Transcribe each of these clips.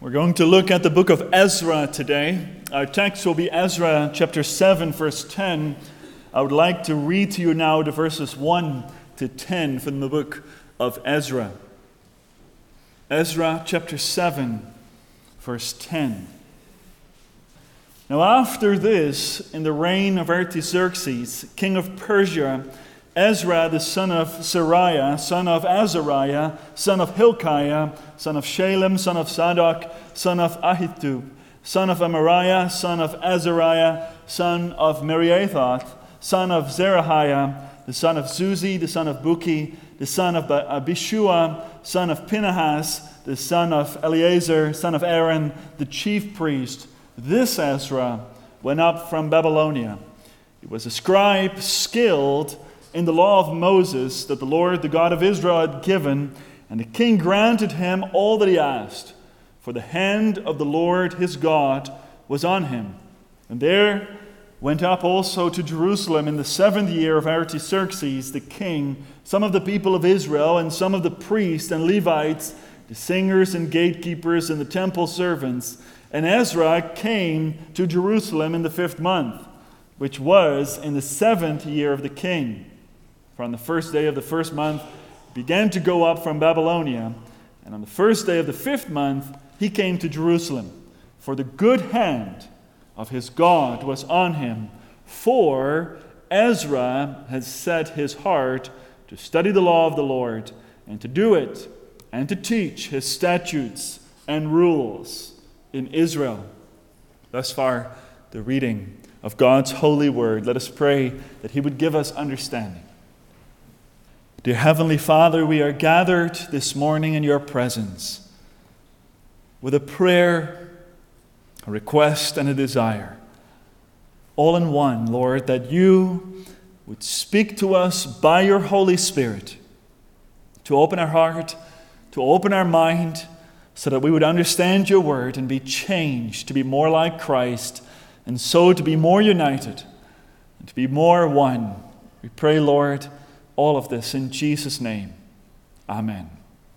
We're going to look at the book of Ezra today. Our text will be Ezra chapter 7, verse 10. I would like to read to you now the verses 1 to 10 from the book of Ezra. Ezra chapter 7, verse 10. Now after this, in the reign of Artaxerxes, king of Persia, Ezra the son of Seraiah, son of Azariah, son of Hilkiah, son of Shalem, son of Zadok, son of Ahitub, son of Amariah, son of Azariah, son of Meriathoth, son of Zerahiah, the son of Zuzi, the son of Buki, the son of Abishua, son of Pinehas, the son of Eleazar, son of Aaron, the chief priest. This Ezra went up from Babylonia. He was a scribe skilled in the law of Moses that the Lord, the God of Israel, had given, and the king granted him all that he asked, for the hand of the Lord his God was on him. And there went up also to Jerusalem in the 7th year of Artaxerxes the king, some of the people of Israel, and some of the priests and Levites, the singers and gatekeepers and the temple servants. And Ezra came to Jerusalem in the 5th month, which was in the 7th year of the king. For on the first day of the 1st month he began to go up from Babylonia, and on the first day of the 5th month he came to Jerusalem. For the good hand of his God was on him, for Ezra had set his heart to study the law of the Lord, and to do it, and to teach his statutes and rules in Israel. Thus far, the reading of God's holy word. Let us pray that he would give us understanding. Dear Heavenly Father, we are gathered this morning in your presence with a prayer, a request, and a desire, all in one, Lord, that you would speak to us by your Holy Spirit, to open our heart, to open our mind, so that we would understand your word and be changed to be more like Christ, and so to be more united and to be more one. We pray, Lord, all of this in Jesus' name. Amen.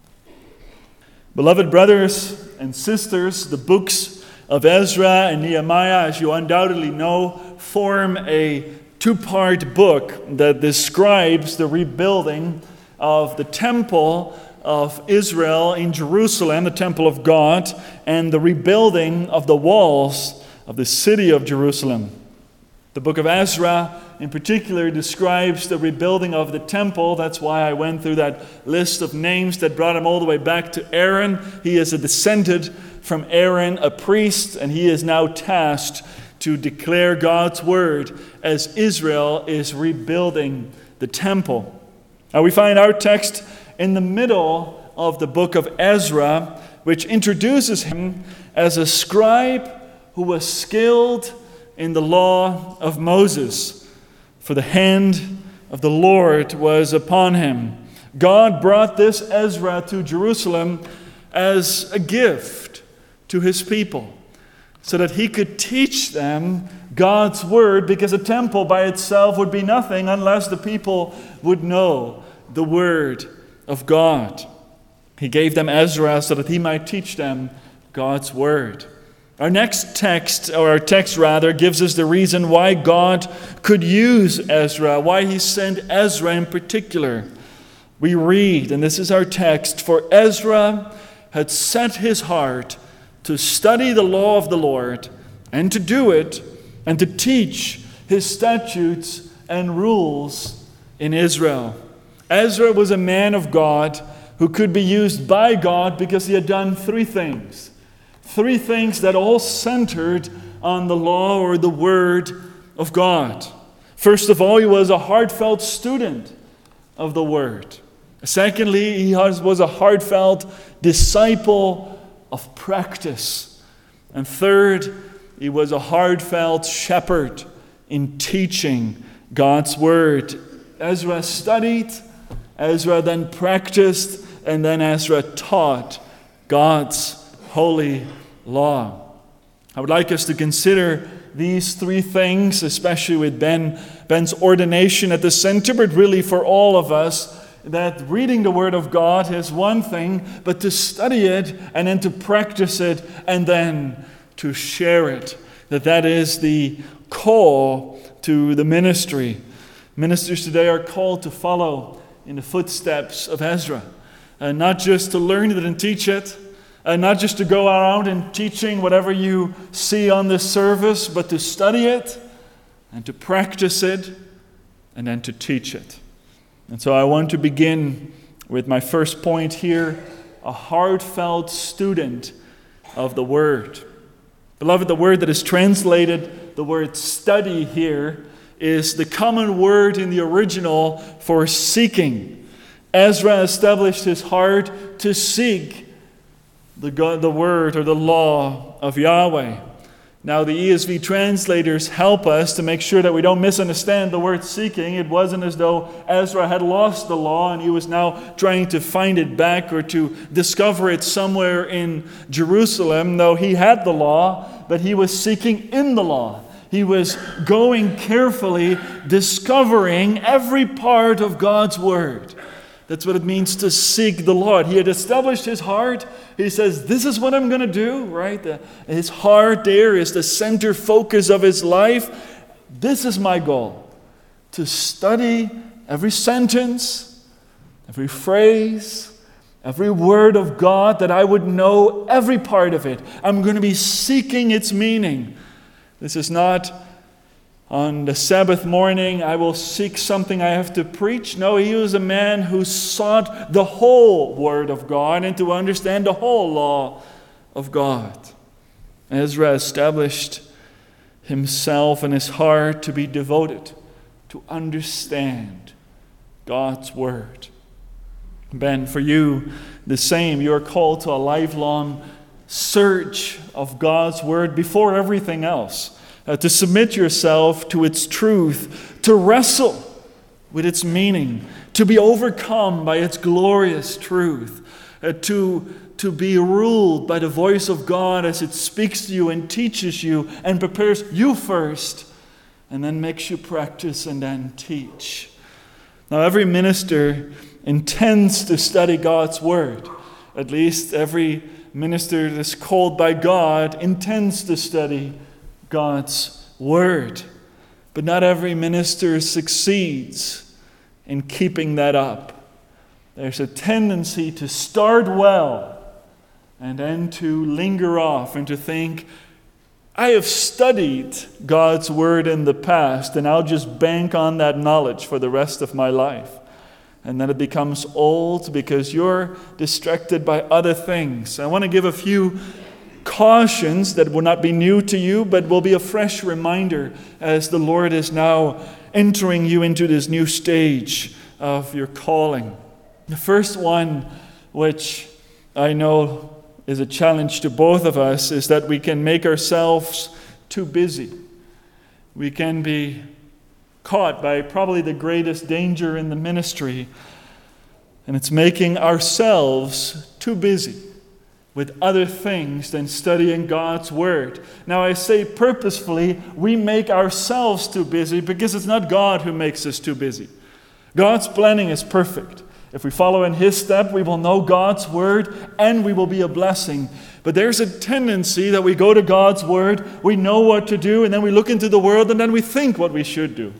Beloved brothers and sisters, the books of Ezra and Nehemiah, as you undoubtedly know, form a two-part book that describes the rebuilding of the temple of Israel in Jerusalem, the temple of God, and the rebuilding of the walls of the city of Jerusalem. The book of Ezra in particular describes the rebuilding of the temple. That's why I went through that list of names that brought him all the way back to Aaron. He is a descendant from Aaron, a priest, and he is now tasked to declare God's word as Israel is rebuilding the temple. Now we find our text in the middle of the book of Ezra, which introduces him as a scribe who was skilled in the law of Moses, for the hand of the Lord was upon him. God brought this Ezra to Jerusalem as a gift to his people, so that he could teach them God's word, because a temple by itself would be nothing unless the people would know the word of God. He gave them Ezra so that he might teach them God's word. Our next text, or our text rather, gives us the reason why God could use Ezra, why he sent Ezra in particular. We read, and this is our text, for Ezra had set his heart to study the law of the Lord, and to do it, and to teach his statutes and rules in Israel. Ezra was a man of God who could be used by God because he had done three things. Three things that all centered on the law or the word of God. First of all, he was a heartfelt student of the word. Secondly, he was a heartfelt disciple of practice. And third, he was a heartfelt shepherd in teaching God's word. Ezra studied, Ezra then practiced, and then Ezra taught God's holy law. I would like us to consider these three things, especially with Ben's ordination at the center, but really for all of us, that reading the Word of God is one thing, but to study it and then to practice it and then to share it. That is the call to the ministry. Ministers today are called to follow in the footsteps of Ezra. And not just to learn it and teach it, and not just to go around and teaching whatever you see on this service, but to study it and to practice it and then to teach it. And so I want to begin with my first point here, a heartfelt student of the Word. Beloved, the word that is translated, the word study here, is the common word in the original for seeking. Ezra established his heart to seek the word or the law of Yahweh. Now, the ESV translators help us to make sure that we don't misunderstand the word seeking. It wasn't as though Ezra had lost the law and he was now trying to find it back or to discover it somewhere in Jerusalem. No, he had the law, but he was seeking in the law. He was going carefully, discovering every part of God's word. That's what it means to seek the Lord. He had established his heart. He says, this is what I'm going to do, right? His heart there is the center focus of his life. This is my goal, to study every sentence, every phrase, every word of God, that I would know every part of it. I'm going to be seeking its meaning. This is not on the Sabbath morning, I will seek something I have to preach. No, he was a man who sought the whole Word of God and to understand the whole law of God. Ezra established himself and his heart to be devoted to understand God's Word. Ben, for you, the same. You are called to a lifelong search of God's Word before everything else. To submit yourself to its truth, to wrestle with its meaning, to be overcome by its glorious truth, to be ruled by the voice of God as it speaks to you and teaches you and prepares you first, and then makes you practice and then teach. Now, every minister intends to study God's Word. At least every minister that's called by God intends to study God's Word. But not every minister succeeds in keeping that up. There's a tendency to start well and then to linger off and to think, I have studied God's Word in the past and I'll just bank on that knowledge for the rest of my life. And then it becomes old because you're distracted by other things. I want to give a few cautions that will not be new to you, but will be a fresh reminder as the Lord is now entering you into this new stage of your calling. The first one, which I know is a challenge to both of us, is that we can make ourselves too busy. We can be caught by probably the greatest danger in the ministry, and it's making ourselves too busy with other things than studying God's Word. Now, I say purposefully, we make ourselves too busy because it's not God who makes us too busy. God's planning is perfect. If we follow in His step, we will know God's Word and we will be a blessing. But there's a tendency that we go to God's Word, we know what to do, and then we look into the world and then we think what we should do.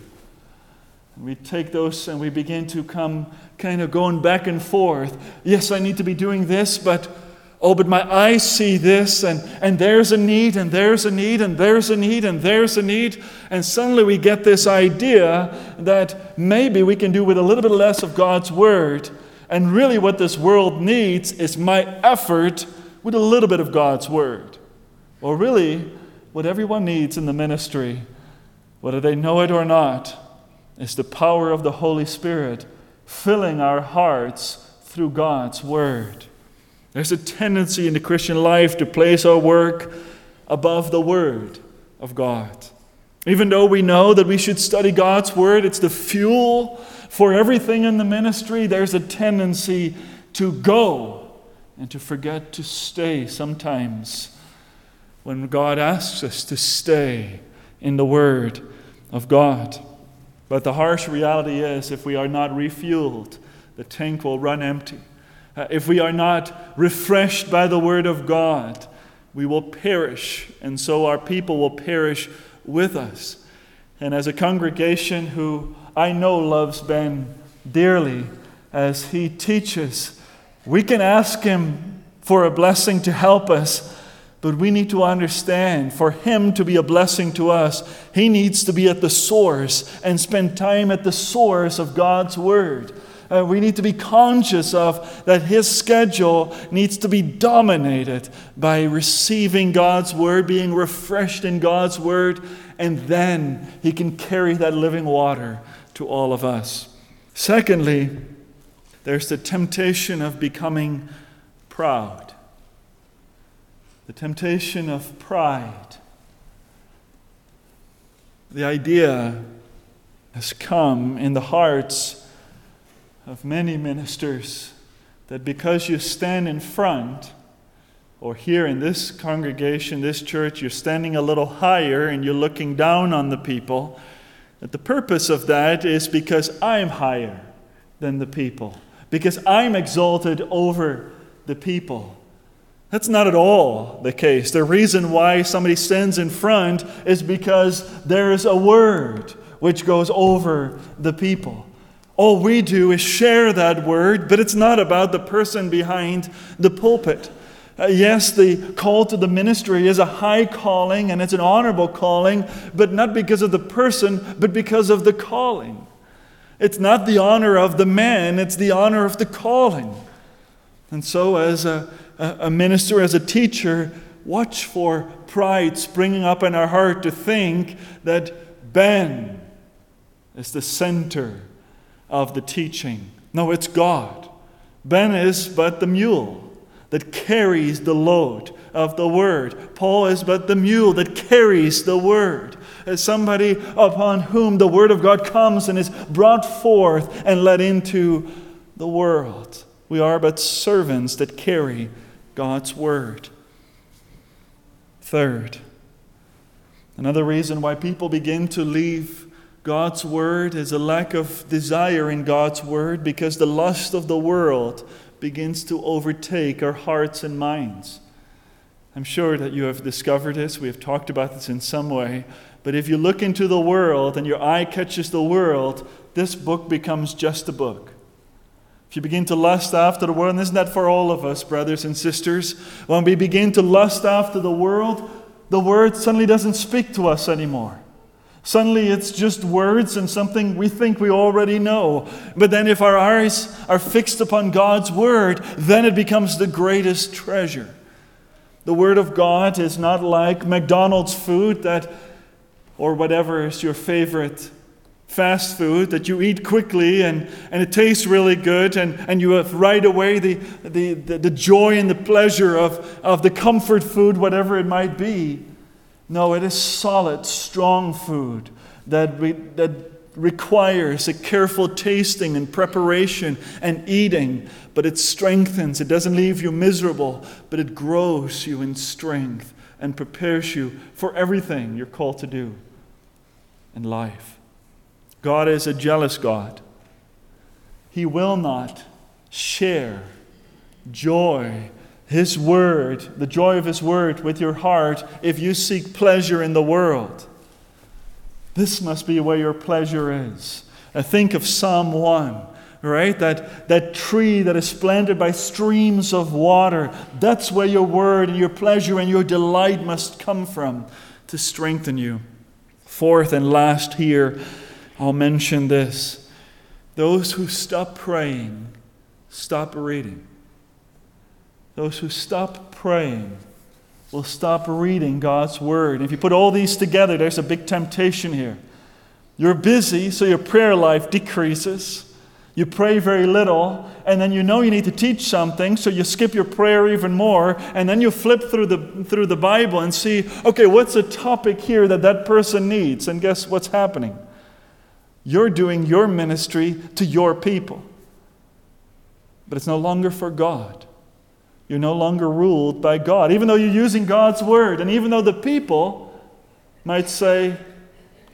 And we take those and we begin to come kind of going back and forth. Yes, I need to be doing this, but my eyes see this, and there's a need, and there's a need, and there's a need, and there's a need. And suddenly we get this idea that maybe we can do with a little bit less of God's Word. And really what this world needs is my effort with a little bit of God's Word. Or really, what everyone needs in the ministry, whether they know it or not, is the power of the Holy Spirit filling our hearts through God's Word. There's a tendency in the Christian life to place our work above the Word of God. Even though we know that we should study God's Word, it's the fuel for everything in the ministry, there's a tendency to go and to forget to stay sometimes when God asks us to stay in the Word of God. But the harsh reality is, if we are not refueled the tank will run empty. If we are not refreshed by the Word of God, we will perish, and so our people will perish with us. And as a congregation who I know loves Ben dearly, as he teaches, we can ask him for a blessing to help us, but we need to understand, for him to be a blessing to us, he needs to be at the source and spend time at the source of God's Word. We need to be conscious of that his schedule needs to be dominated by receiving God's Word, being refreshed in God's Word, and then he can carry that living water to all of us. Secondly, there's the temptation of becoming proud. The temptation of pride. The idea has come in the hearts of many ministers that because you stand in front, or here in this congregation, this church, you're standing a little higher and you're looking down on the people, that the purpose of that is because I'm higher than the people, because I'm exalted over the people. That's not at all the case. The reason why somebody stands in front is because there is a word which goes over the people. All we do is share that word, but it's not about the person behind the pulpit. Yes, the call to the ministry is a high calling and it's an honorable calling, but not because of the person, but because of the calling. It's not the honor of the man, it's the honor of the calling. And so as a minister, as a teacher, watch for pride springing up in our heart to think that Ben is the center of the teaching. No, it's God. Ben is but the mule that carries the load of the word. Paul is but the mule that carries the word. As somebody upon whom the word of God comes and is brought forth and led into the world. We are but servants that carry God's word. Third, another reason why people begin to leave God's word is a lack of desire in God's word, because the lust of the world begins to overtake our hearts and minds. I'm sure that you have discovered this. We have talked about this in some way. But if you look into the world and your eye catches the world, this book becomes just a book. If you begin to lust after the world, and isn't that for all of us, brothers and sisters? When we begin to lust after the word suddenly doesn't speak to us anymore. Suddenly it's just words and something we think we already know. But then if our eyes are fixed upon God's word, then it becomes the greatest treasure. The word of God is not like McDonald's food or whatever is your favorite fast food that you eat quickly and it tastes really good and you have right away the joy and the pleasure of the comfort food, whatever it might be. No, it is solid, strong food that requires a careful tasting and preparation and eating, but it strengthens. It doesn't leave you miserable, but it grows you in strength and prepares you for everything you're called to do in life. God is a jealous God. He will not share joy, His word, the joy of His word with your heart if you seek pleasure in the world. This must be where your pleasure is. I think of Psalm 1, right? That tree that is planted by streams of water. That's where your word and your pleasure and your delight must come from to strengthen you. Fourth and last here, I'll mention this. Those who stop praying, stop reading. Those who stop praying will stop reading God's word. If you put all these together, there's a big temptation here. You're busy, so your prayer life decreases. You pray very little, and then you know you need to teach something, so you skip your prayer even more, and then you flip through the Bible and see, okay, what's a topic here that person needs? And guess what's happening? You're doing your ministry to your people. But it's no longer for God. You're no longer ruled by God, even though you're using God's word. And even though the people might say,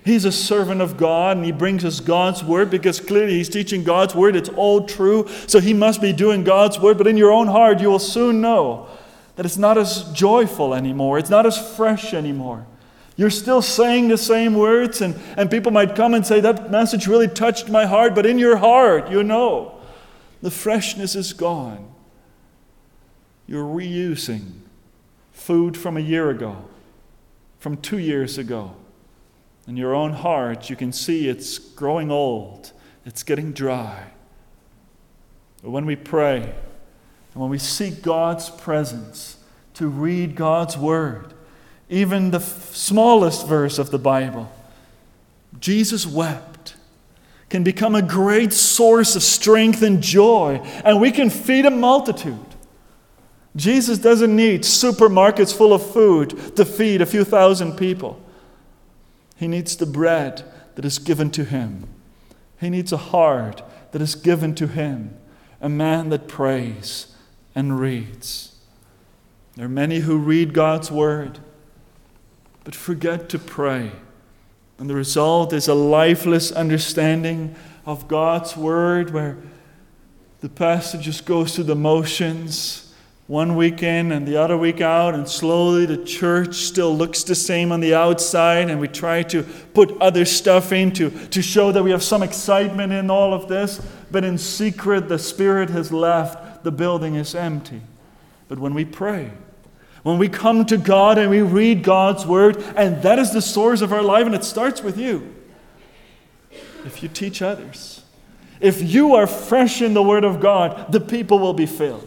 He's a servant of God, and he brings us God's word because clearly he's teaching God's word. It's all true, so he must be doing God's word. But in your own heart, you will soon know that it's not as joyful anymore. It's not as fresh anymore. You're still saying the same words, and people might come and say, that message really touched my heart. But in your heart, you know, the freshness is gone. You're reusing food from a year ago, from 2 years ago. In your own heart, you can see it's growing old. It's getting dry. But when we pray, and when we seek God's presence to read God's word, even the smallest verse of the Bible, Jesus wept, can become a great source of strength and joy, and we can feed a multitude. Jesus doesn't need supermarkets full of food to feed a few thousand people. He needs the bread that is given to him. He needs a heart that is given to him, a man that prays and reads. There are many who read God's word, but forget to pray. And the result is a lifeless understanding of God's word, where the pastor just goes through the motions, one week in and the other week out, and slowly the church still looks the same on the outside, and we try to put other stuff in to show that we have some excitement in all of this, but in secret the Spirit has left, the building is empty. But when we pray, when we come to God and we read God's word, and that is the source of our life, and it starts with you. If you teach others, if you are fresh in the word of God, the people will be filled.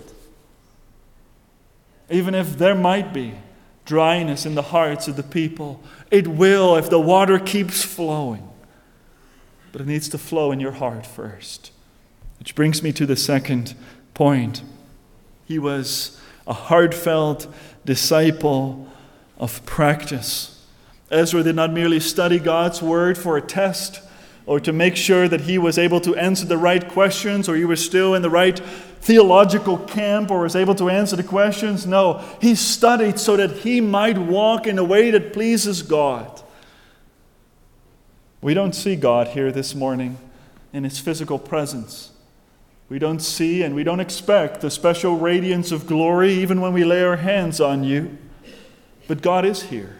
Even if there might be dryness in the hearts of the people, it will if the water keeps flowing. But it needs to flow in your heart first. Which brings me to the second point. He was a heartfelt disciple of practice. Ezra did not merely study God's word for a test or to make sure that he was able to answer the right questions, or he was still in the right theological camp, or was able to answer the questions. No, he studied so that he might walk in a way that pleases God. We don't see God here this morning in his physical presence. We don't see and we don't expect the special radiance of glory even when we lay our hands on you. But God is here.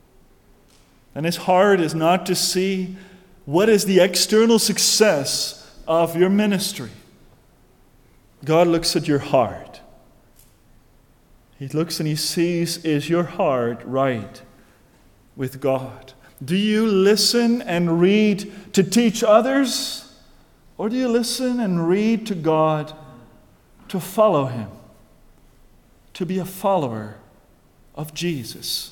And his heart is not to see what is the external success of your ministry. God looks at your heart. He looks and he sees, is your heart right with God? Do you listen and read to teach others? Or do you listen and read to God to follow him? To be a follower of Jesus.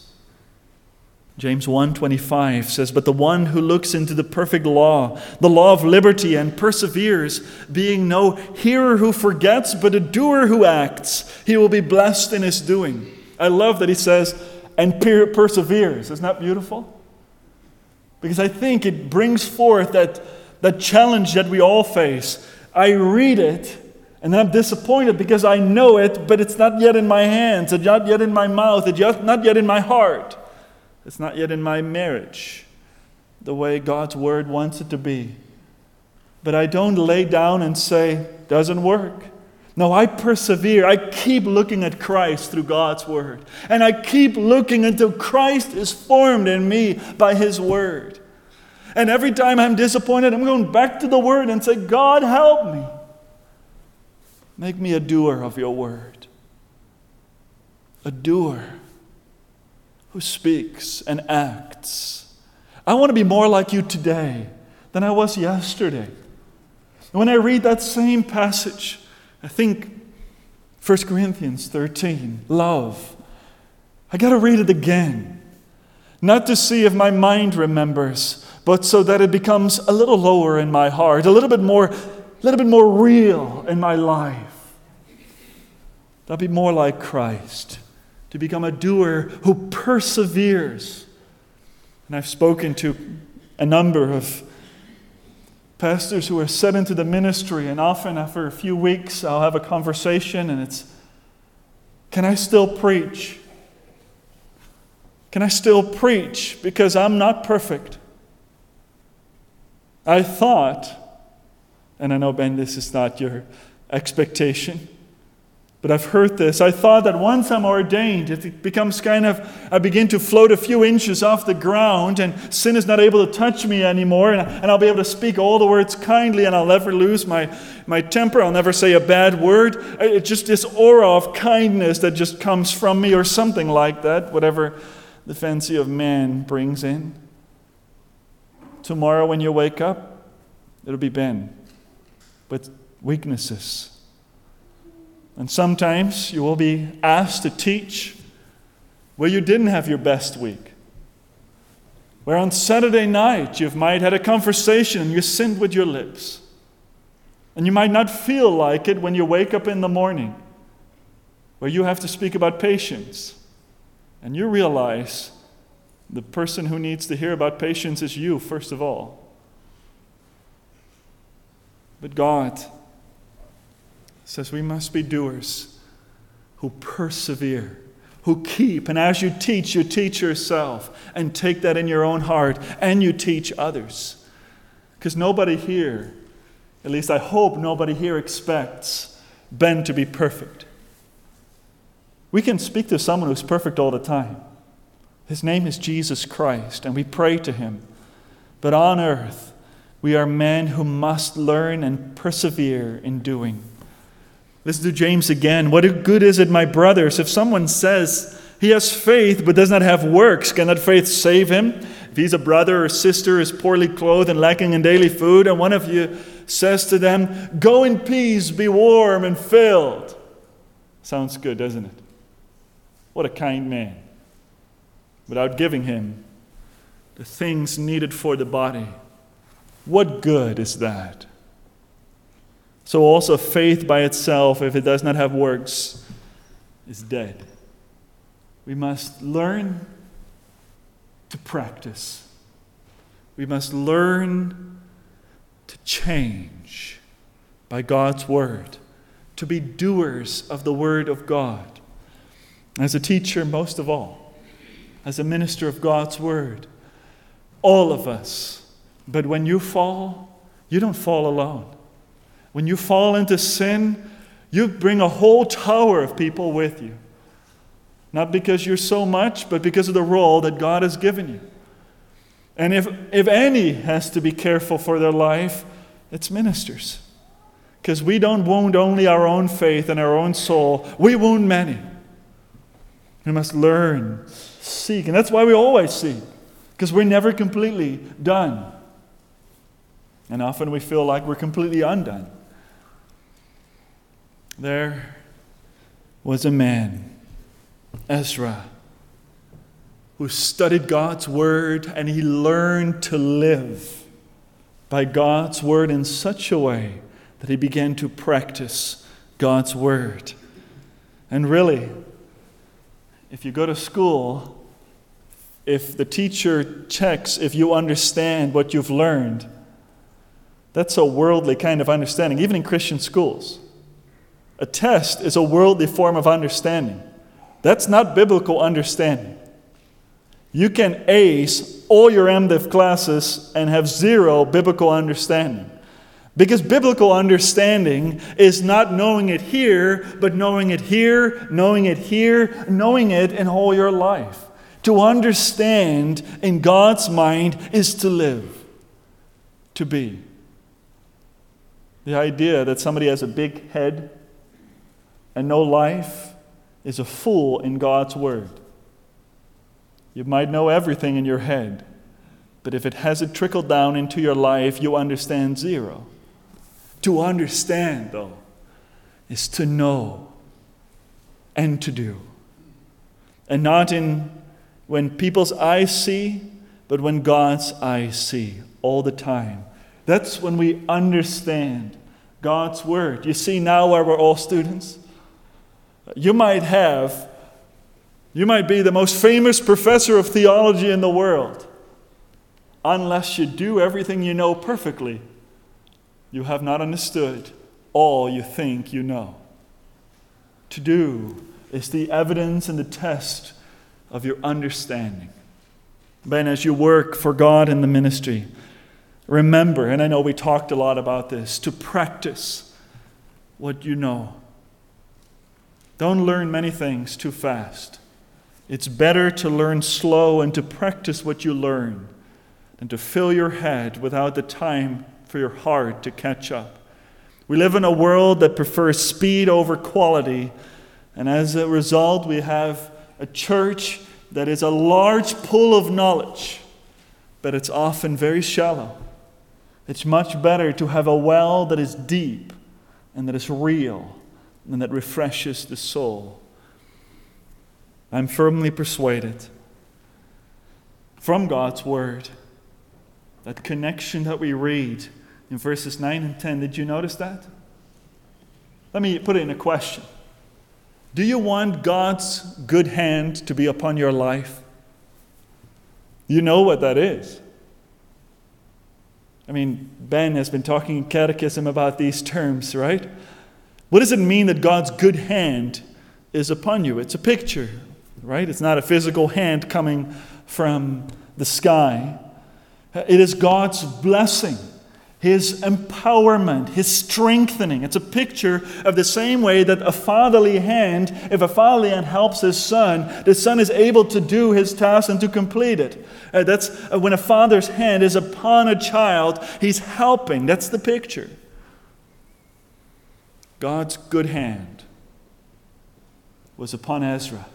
James 1:25 says, "But the one who looks into the perfect law, the law of liberty, and perseveres, being no hearer who forgets, but a doer who acts, he will be blessed in his doing." I love that he says, and perseveres. Isn't that beautiful? Because I think it brings forth that challenge that we all face. I read it, and then I'm disappointed because I know it, but it's not yet in my hands, it's not yet in my mouth, it's not yet in my heart. It's not yet in my marriage, the way God's word wants it to be. But I don't lay down and say, doesn't work. No, I persevere. I keep looking at Christ through God's word. And I keep looking until Christ is formed in me by his word. And every time I'm disappointed, I'm going back to the word and say, God, help me. Make me a doer of your word. A doer who speaks and acts. I want to be more like you today than I was yesterday. And when I read that same passage, I think 1 Corinthians 13, love. I got to read it again. Not to see if my mind remembers, but so that it becomes a little lower in my heart, a little bit more real in my life. I'll be more like Christ. To become a doer who perseveres. And I've spoken to a number of pastors who are set into the ministry, and often after a few weeks I'll have a conversation and it's, can I still preach? Can I still preach? Because I'm not perfect. I thought, and I know, Ben, this is not your expectation, but I've heard this. I thought that once I'm ordained, it becomes I begin to float a few inches off the ground, and sin is not able to touch me anymore, and I'll be able to speak all the words kindly, and I'll never lose my temper. I'll never say a bad word. It's just this aura of kindness that just comes from me, or something like that, whatever the fancy of man brings in. Tomorrow when you wake up, it'll be Ben, with weaknesses. And sometimes you will be asked to teach where you didn't have your best week. Where on Saturday night you might have had a conversation and you sinned with your lips. And you might not feel like it when you wake up in the morning. Where you have to speak about patience. And you realize the person who needs to hear about patience is you, first of all. But God says we must be doers who persevere, who keep. And as you teach yourself and take that in your own heart, and you teach others. Because nobody here, at least I hope nobody here, expects Ben to be perfect. We can speak to someone who's perfect all the time. His name is Jesus Christ, and we pray to him. But on earth, we are men who must learn and persevere in doing. Listen to James again. What good is it, my brothers, if someone says he has faith but does not have works? Can that faith save him? If he's a brother or sister, is poorly clothed and lacking in daily food, and one of you says to them, "Go in peace, be warm and filled." Sounds good, doesn't it? What a kind man. Without giving him the things needed for the body. What good is that? So also faith by itself, if it does not have works, is dead. We must learn to practice. We must learn to change by God's word, to be doers of the word of God. As a teacher, most of all, as a minister of God's word, all of us. But when you fall, you don't fall alone. When you fall into sin, you bring a whole tower of people with you. Not because you're so much, but because of the role that God has given you. And if any has to be careful for their life, it's ministers. Because we don't wound only our own faith and our own soul, we wound many. We must learn, seek, and that's why we always seek. Because we're never completely done. And often we feel like we're completely undone. There was a man, Ezra, who studied God's word, and he learned to live by God's word in such a way that he began to practice God's word. And really, if you go to school, if the teacher checks if you understand what you've learned, that's a worldly kind of understanding, even in Christian schools. A test is a worldly form of understanding. That's not biblical understanding. You can ace all your MDiv classes and have zero biblical understanding. Because biblical understanding is not knowing it here, but knowing it here, knowing it here, knowing it in all your life. To understand in God's mind is to live, to be. The idea that somebody has a big head and no life is a fool in God's word. You might know everything in your head, but if it hasn't trickled down into your life, you understand zero. To understand, though, is to know and to do. And not in when people's eyes see, but when God's eyes see all the time. That's when we understand God's word. You see, now where we're all students, you might be the most famous professor of theology in the world. Unless you do everything you know perfectly, you have not understood all you think you know. To do is the evidence and the test of your understanding. Ben, as you work for God in the ministry, Remember, and I know we talked a lot about this, to practice what you know. Don't learn many things too fast. It's better to learn slow and to practice what you learn than to fill your head without the time for your heart to catch up. We live in a world that prefers speed over quality, and as a result, we have a church that is a large pool of knowledge, but it's often very shallow. It's much better to have a well that is deep and that is real and that refreshes the soul. I'm firmly persuaded from God's Word, that connection that we read in verses 9 and 10, did you notice that? Let me put it in a question. Do you want God's good hand to be upon your life? You know what that is. I mean, Ben has been talking in catechism about these terms, right? What does it mean that God's good hand is upon you? It's a picture, right? It's not a physical hand coming from the sky. It is God's blessing, His empowerment, His strengthening. It's a picture of the same way that a fatherly hand, if a fatherly hand helps his son, the son is able to do his task and to complete it. That's when a father's hand is upon a child, he's helping. That's the picture. God's good hand was upon Ezra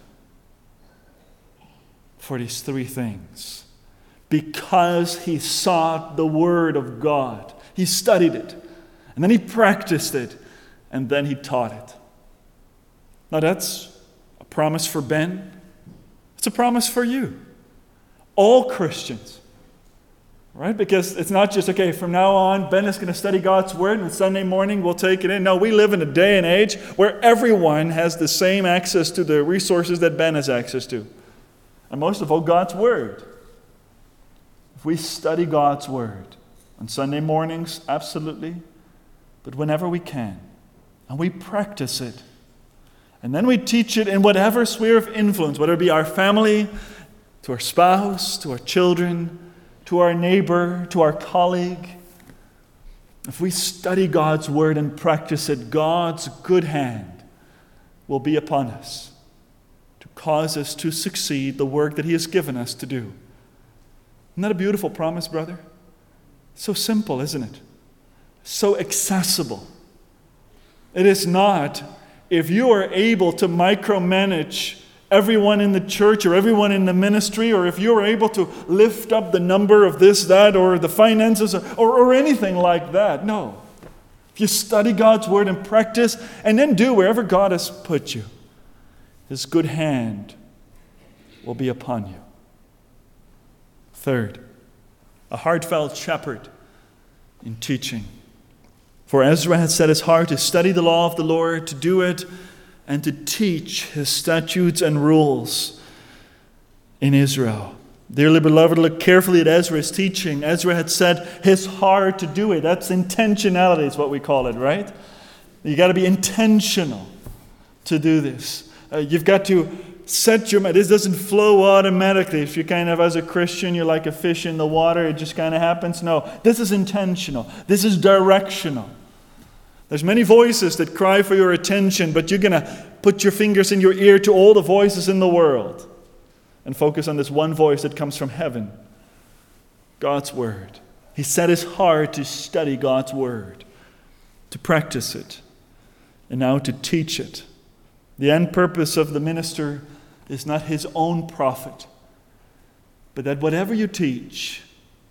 for these three things. Because he sought the Word of God. He studied it, and then he practiced it, and then he taught it. Now that's a promise for Ben. It's a promise for you. All Christians. Right? Because it's not just, okay, from now on, Ben is going to study God's Word, and Sunday morning we'll take it in. No, we live in a day and age where everyone has the same access to the resources that Ben has access to. And most of all, God's Word. If we study God's Word on Sunday mornings, absolutely, but whenever we can, and we practice it, and then we teach it in whatever sphere of influence, whether it be our family, to our spouse, to our children, to our neighbor, to our colleague. If we study God's Word and practice it, God's good hand will be upon us to cause us to succeed the work that He has given us to do. Isn't that a beautiful promise, brother? So simple, isn't it? So accessible. It is not, if you are able to micromanage everyone in the church or everyone in the ministry, or if you are able to lift up the number of this, that, or the finances, or anything like that. No. If you study God's Word and practice, and then do wherever God has put you, His good hand will be upon you. Third, a heartfelt shepherd in teaching. For Ezra had set his heart to study the law of the Lord, to do it, and to teach His statutes and rules in Israel. Dearly beloved, look carefully at Ezra's teaching. Ezra had set his heart to do it. That's intentionality is what we call it, right? You've got to be intentional to do this. You've got to set your mind. This doesn't flow automatically. If you kind of, as a Christian, you're like a fish in the water, it just kind of happens. No, this is intentional. This is directional. There's many voices that cry for your attention, but you're going to put your fingers in your ear to all the voices in the world and focus on this one voice that comes from heaven, God's Word. He set his heart to study God's Word, to practice it, and now to teach it. The end purpose of the minister is not his own profit, but that whatever you teach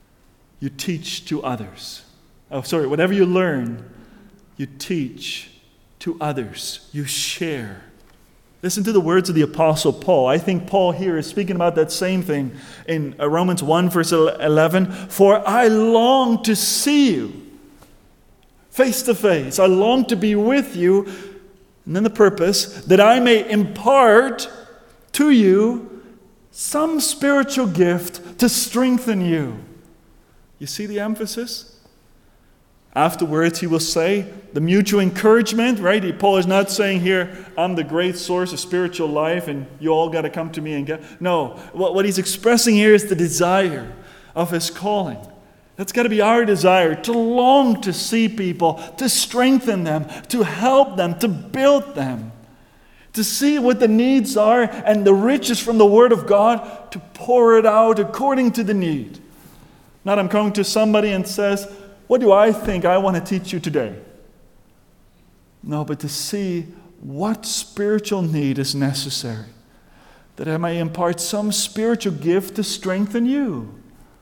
to others. Whatever you learn, you teach to others. You share. Listen to the words of the Apostle Paul. I think Paul here is speaking about that same thing in Romans 1, verse 11. For I long to see you face to face. I long to be with you. And then the purpose, that I may impart to you some spiritual gift to strengthen you. You see the emphasis? Afterwards, he will say the mutual encouragement, right? Paul is not saying here, I'm the great source of spiritual life and you all got to come to me and get. No, what he's expressing here is the desire of his calling. That's got to be our desire, to long to see people, to strengthen them, to help them, to build them, to see what the needs are and the riches from the Word of God, to pour it out according to the need. Not I'm coming to somebody and says, what do I think I want to teach you today? No, but to see what spiritual need is necessary, that I may impart some spiritual gift to strengthen you.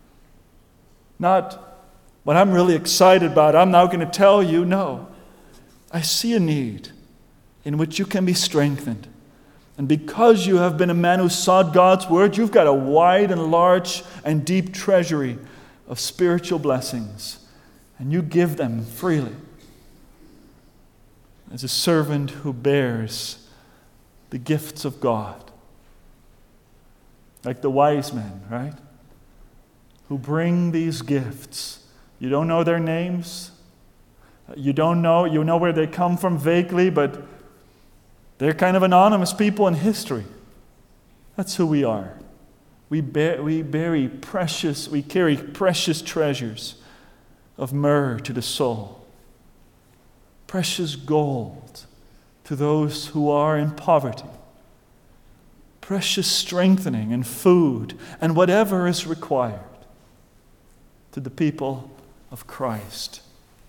Not what I'm really excited about, I'm now going to tell you. No, I see a need in which you can be strengthened. And because you have been a man who sought God's Word, you've got a wide and large and deep treasury of spiritual blessings. And you give them freely. As a servant who bears the gifts of God. Like the wise men, right? Who bring these gifts. You don't know their names. You know where they come from vaguely, but they're kind of anonymous people in history. That's who we are. We carry precious treasures of myrrh to the soul. Precious gold to those who are in poverty. Precious strengthening and food and whatever is required to the people of Christ.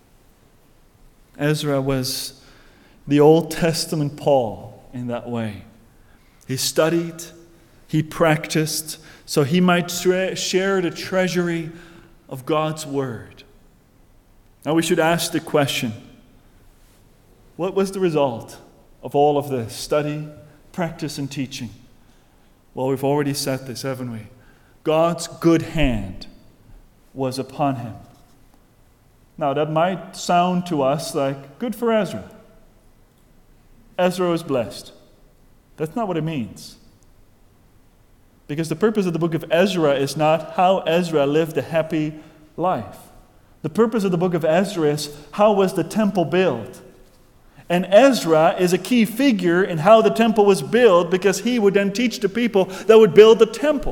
Ezra was the Old Testament Paul in that way. He studied, he practiced, so he might share the treasury of God's Word. Now we should ask the question, what was the result of all of this? Study, practice, and teaching. Well, we've already said this, haven't we? God's good hand was upon him. Now, that might sound to us like, good for Ezra. Ezra was blessed. That's not what it means. Because the purpose of the book of Ezra is not how Ezra lived a happy life. The purpose of the book of Ezra is how was the temple built? And Ezra is a key figure in how the temple was built because he would then teach the people that would build the temple.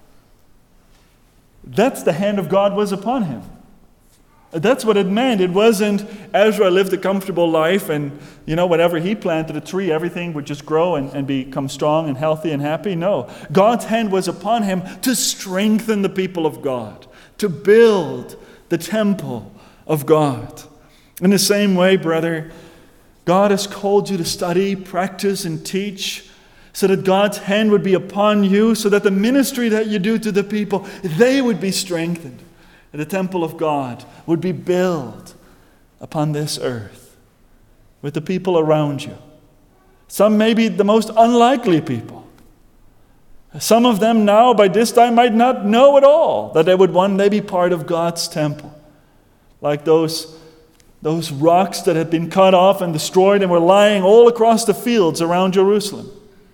That's the hand of God was upon him. That's what it meant. It wasn't Ezra lived a comfortable life and, whenever he planted a tree, everything would just grow and become strong and healthy and happy. No. God's hand was upon him to strengthen the people of God, to build the temple of God. In the same way, brother, God has called you to study, practice, and teach so that God's hand would be upon you, so that the ministry that you do to the people, they would be strengthened. And the temple of God would be built upon this earth with the people around you. Some may be the most unlikely people. Some of them now, by this time, might not know at all that they would one day be part of God's temple. Like those rocks that had been cut off and destroyed and were lying all across the fields around Jerusalem.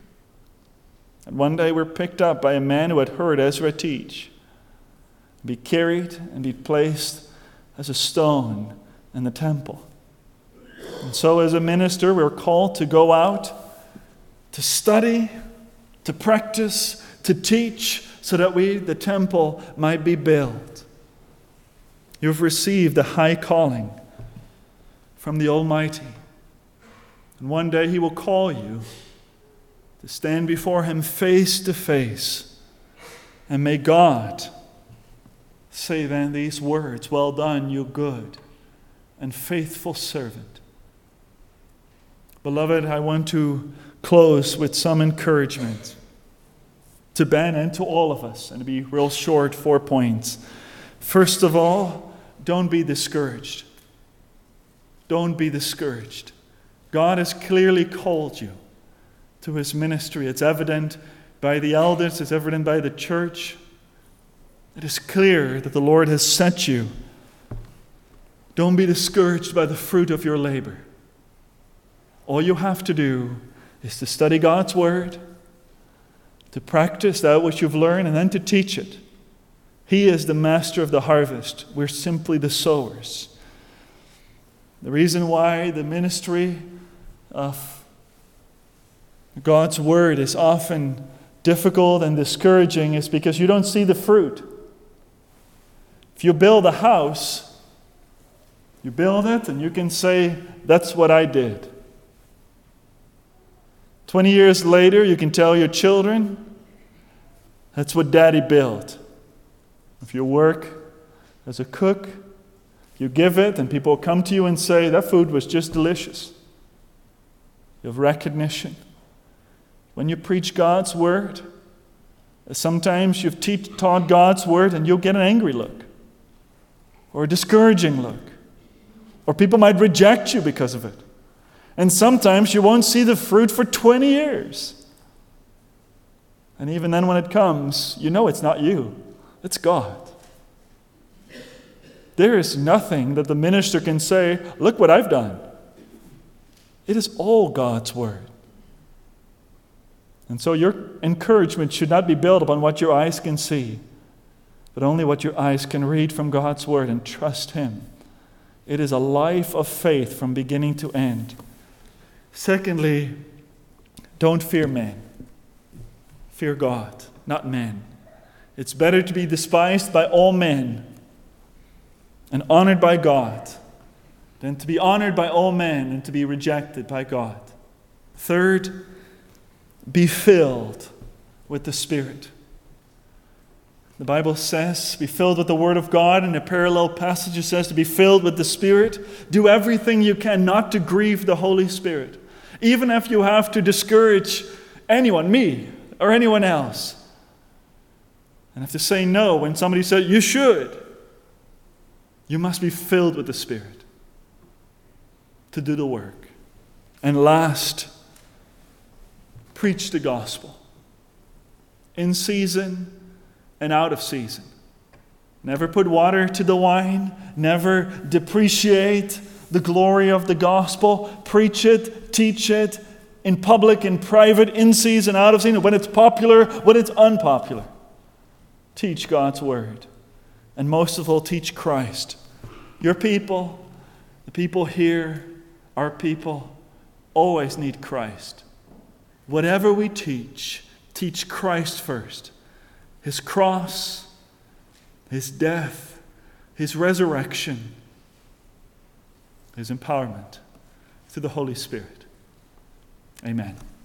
And one day were picked up by a man who had heard Ezra teach, be carried and be placed as a stone in the temple. And so as a minister, we're called to go out, to study, to practice, to teach, so that the temple might be built. You've received a high calling from the Almighty. And one day He will call you to stand before Him face to face. And may God say then these words, "Well done, you good and faithful servant." Beloved, I want to close with some encouragement to Ben and to all of us, and to be real short, 4 points. First of all, don't be discouraged. Don't be discouraged. God has clearly called you to His ministry. It's evident by the elders, it's evident by the church. It is clear that the Lord has sent you. Don't be discouraged by the fruit of your labor. All you have to do is to study God's Word, to practice that which you've learned, and then to teach it. He is the master of the harvest. We're simply the sowers. The reason why the ministry of God's Word is often difficult and discouraging is because you don't see the fruit. If you build a house, you build it and you can say, that's what I did. 20 years later, you can tell your children, that's what Daddy built. If you work as a cook, you give it and people come to you and say, that food was just delicious. You have recognition. When you preach God's word, sometimes you've taught God's word and you'll get an angry look or a discouraging look, or people might reject you because of it. And sometimes you won't see the fruit for 20 years. And even then when it comes, you know it's not you, it's God. There is nothing that the minister can say, look what I've done. It is all God's word. And so your encouragement should not be built upon what your eyes can see, but only what your eyes can read from God's word and trust Him. It is a life of faith from beginning to end. Secondly, don't fear men. Fear God, not men. It's better to be despised by all men and honored by God than to be honored by all men and to be rejected by God. Third, be filled with the Spirit. The Bible says, be filled with the Word of God. In a parallel passage it says to be filled with the Spirit. Do everything you can not to grieve the Holy Spirit. Even if you have to discourage anyone, me, or anyone else. And have to say no when somebody says, you should. You must be filled with the Spirit to do the work. And last, preach the gospel. In season and out of season. Never put water to the wine. Never depreciate the glory of the gospel. Preach it, teach it, in public, in private, in season, out of season, when it's popular, when it's unpopular. Teach God's word. And most of all, teach Christ. Your people, the people here, our people, always need Christ. Whatever we teach, teach Christ first. His cross, His death, His resurrection, His empowerment through the Holy Spirit. Amen.